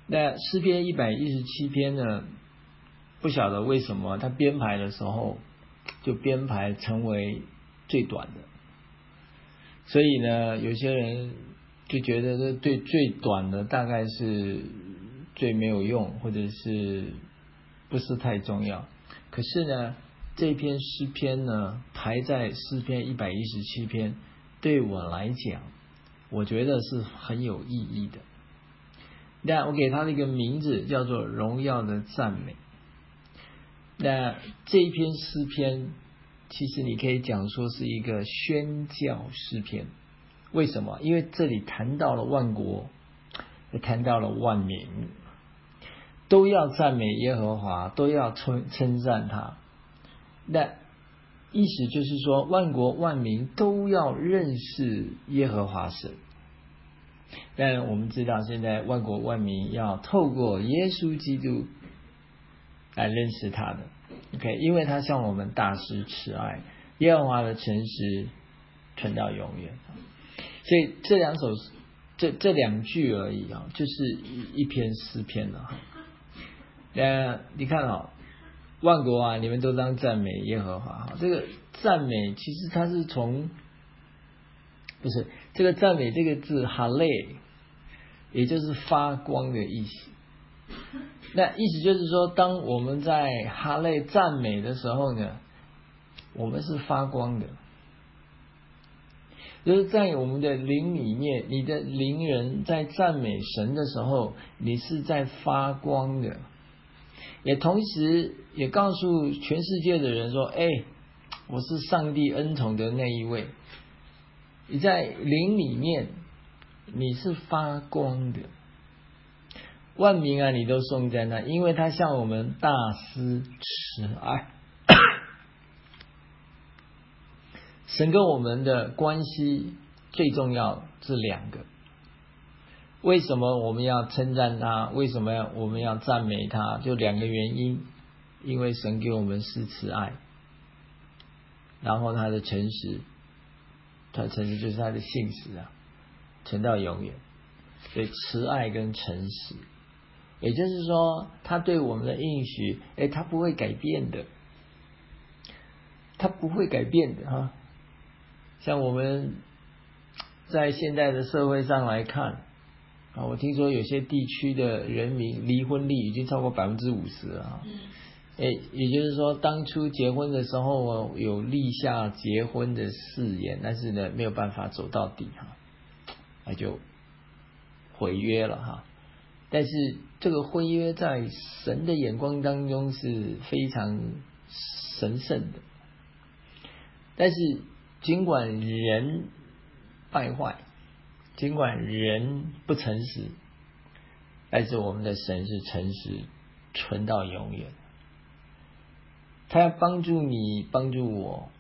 那诗篇117篇呢，不晓得为什么他编排的时候就编排成为最短的，所以呢，有些人就觉得这对最短的大概是最没有用，或者是不是太重要。可是呢，这篇诗篇呢排在诗篇117篇，对我来讲，我觉得是很有意义的。那我给他的一个名字叫做荣耀的赞美。那这一篇诗篇其实你可以讲说是一个宣教诗篇。为什么？因为这里谈到了万国，也谈到了万民，都要赞美耶和华，都要称赞他。那意思就是说，万国万民都要认识耶和华神。但我们知道，现在万国万民要透过耶稣基督来认识他的。OK， 因为他向我们大施慈爱，耶和华的诚实存到永远。所以这两句而已啊，就是一篇诗篇了。你看万国啊，你们都当赞美耶和华。这个赞美其实它是不是这个赞美这个字哈雷，也就是发光的意思。那意思就是说，当我们在哈雷赞美的时候呢，我们是发光的。就是在我们的灵里面，你的灵人在赞美神的时候，你是在发光的，也同时也告诉全世界的人说，我是上帝恩宠的那一位。你在灵里面你是发光的，万民啊，你都颂赞他，因为他向我们大施慈爱。神跟我们的关系最重要是两个。为什么我们要称赞他？为什么我们要赞美他？就两个原因。因为神给我们是慈爱，然后他的诚实，他的诚实就是他的信实啊，存到永远。所以慈爱跟诚实，也就是说他对我们的应许，他不会改变的，他不会改变的哈。像我们在现在的社会上来看我听说有些地区的人民离婚率已经超过50%了也就是说当初结婚的时候有立下结婚的誓言，但是呢没有办法走到底那就毁约了但是这个婚约在神的眼光当中是非常神圣的。但是尽管人败坏，尽管人不诚实，但是我们的神是诚实，存到永远。他要帮助你，帮助我，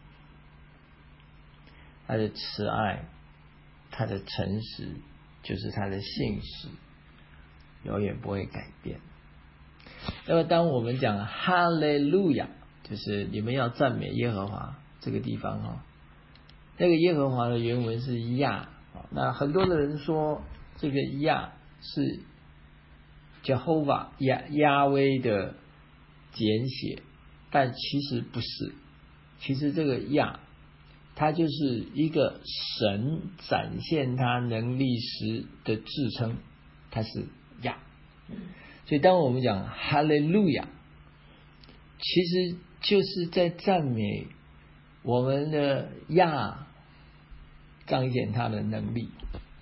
他的慈爱，他的诚实，就是他的信实，永远不会改变。那么当我们讲哈利路亚，就是你们要赞美耶和华，这个地方那个耶和华的原文是亚，那很多的人说这个亚是 Jehovah 亚威的简写，但其实不是。其实这个亚它就是一个神展现他能力时的自称，它是亚。所以当我们讲哈利路亚，其实就是在赞美我们的亚彰显他的能力。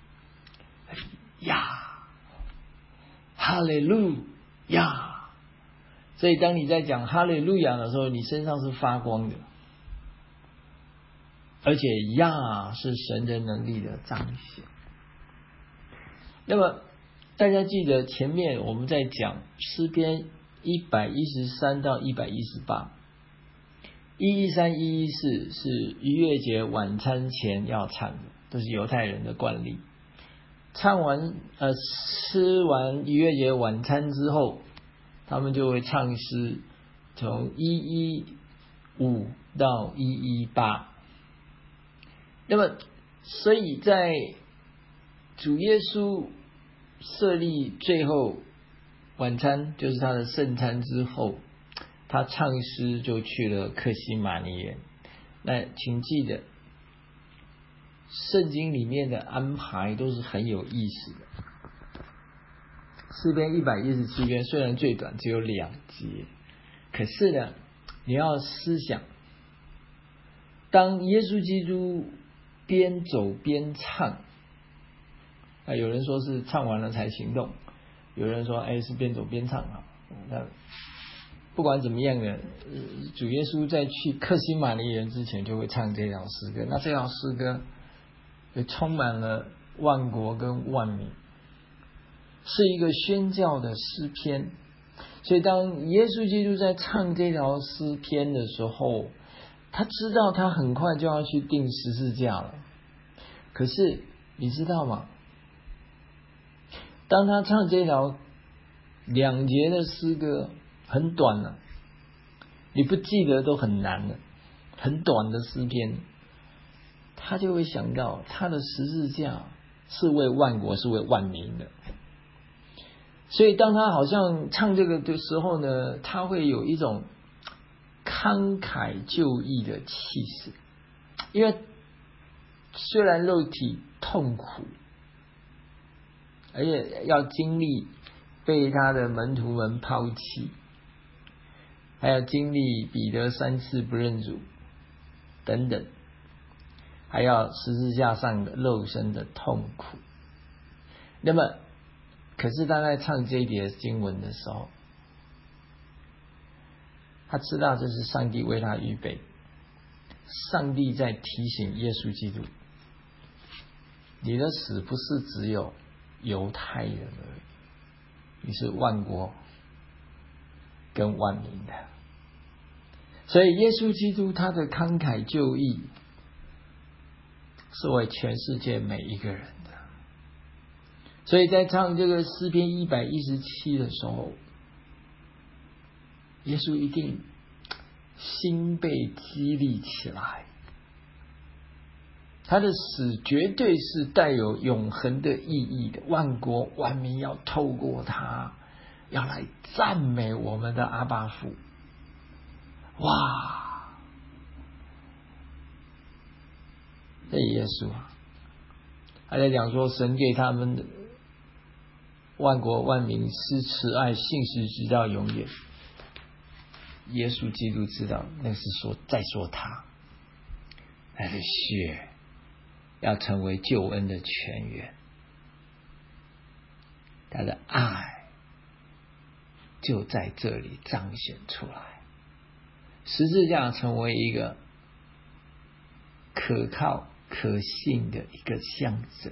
哈利路亚。所以当你在讲哈利路亚的时候，你身上是发光的，而且亚是神的能力的彰显。那么大家记得前面我们在讲诗篇113到118， 113、114是逾越节晚餐前要唱的，这是犹太人的惯例。吃完逾越节晚餐之后，他们就会唱诗，从115到118。那么所以在主耶稣设立最后晚餐，就是他的圣餐之后，他唱诗就去了客西马尼园。那请记得，圣经里面的安排都是很有意思的。诗篇117篇虽然最短，只有2节，可是呢，你要思想，当耶稣基督边走边唱，有人说是唱完了才行动，有人说是边走边唱啊。那不管怎么样呢，主耶稣在去客西马尼园之前就会唱这条诗歌。那这条诗歌也充满了万国跟万民，是一个宣教的诗篇。所以当耶稣基督在唱这条诗篇的时候，他知道他很快就要去钉十字架了。可是你知道吗？当他唱这条2节的诗歌，很短了，你不记得都很难了，很短的诗篇，他就会想到他的十字架是为万国，是为万民的。所以当他好像唱这个的时候呢，他会有一种慷慨就义的气势。因为虽然肉体痛苦，而且要经历被他的门徒们抛弃，还要经历彼得3次不认主等等，还要十字架上的肉身的痛苦。那么可是他在唱这一节经文的时候，他知道这是上帝为他预备，上帝在提醒耶稣基督，你的死不是只有犹太人而已，你是万国跟万民的。所以耶稣基督他的慷慨就义是为全世界每一个人的。所以在唱这个诗篇117的时候，耶稣一定心被激励起来，他的死绝对是带有永恒的意义的，万国万民要透过他，要来赞美我们的阿爸父。哇，这耶稣啊，他在讲说神给他们的万国万民施慈爱信实直到永远。耶稣基督知道那是在说他的血要成为救恩的泉源，他的爱就在这里彰显出来。十字架成为一个可靠可信的一个象征，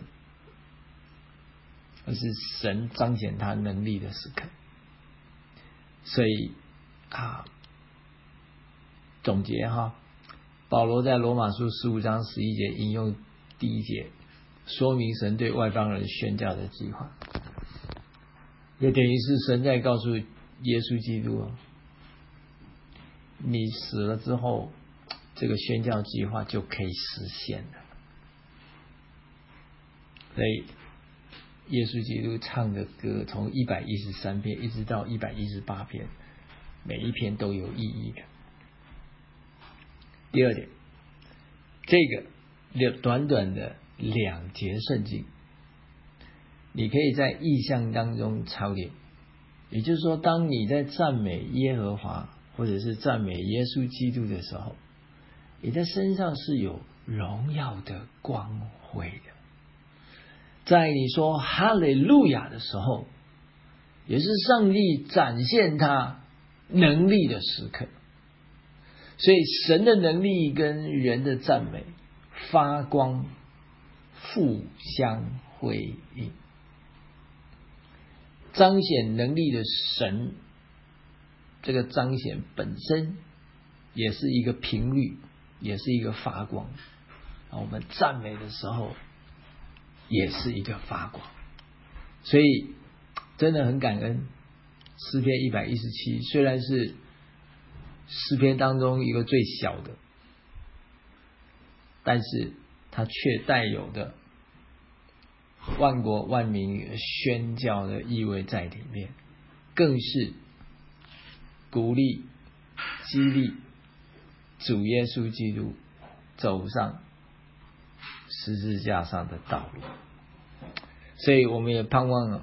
而是神彰显他能力的时刻。所以总结保罗在罗马书15章11节引用第1节，说明神对外邦人宣教的计划，也等于是神在告诉耶稣基督，你死了之后，这个宣教计划就可以实现了。所以耶稣基督唱的歌从113篇一直到118篇，每一篇都有意义的。第二点，这个短短的2节圣经，你可以在意象当中操练。也就是说，当你在赞美耶和华或者是赞美耶稣基督的时候，你的身上是有荣耀的光辉的。在你说哈利路亚的时候，也是上帝展现他能力的时刻。所以神的能力跟人的赞美发光，互相辉映。彰显能力的神，这个彰显本身也是一个频率，也是一个发光。我们赞美的时候也是一个发光。所以真的很感恩，诗篇117虽然是诗篇当中一个最小的，但是它却带有的万国万民宣教的意味在里面。 更是鼓励、激励主耶稣基督走上十字架上的道路。所以我们也盼望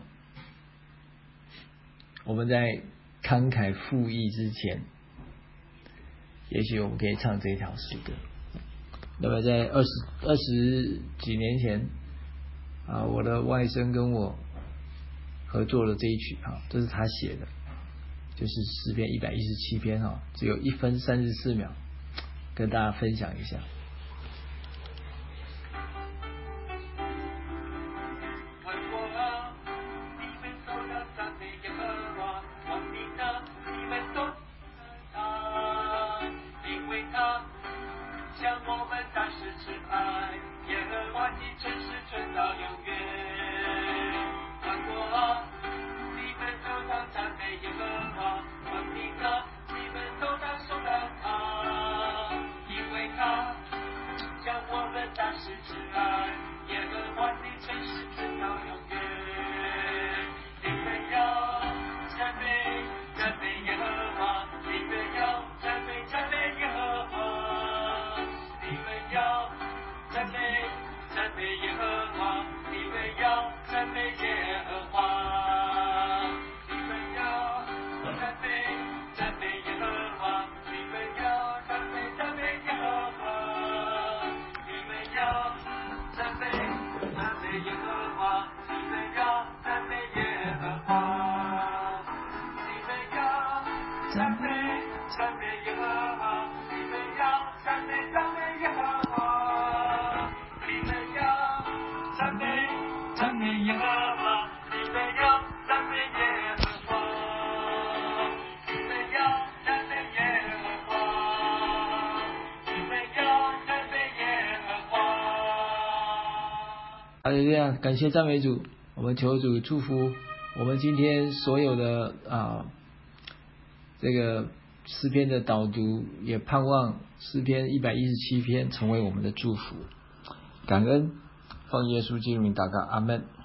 我们在慷慨赴义之前，也许我们可以唱这条诗歌。那么在二十几年前我的外甥跟我合作了这一曲这是他写的，就是诗篇117篇只有1分34秒，跟大家分享一下。好，就这样，感谢赞美主，我们求主祝福我们今天所有的这个诗篇的导读，也盼望诗篇117篇成为我们的祝福。感恩，奉耶稣基督名祷告，阿们。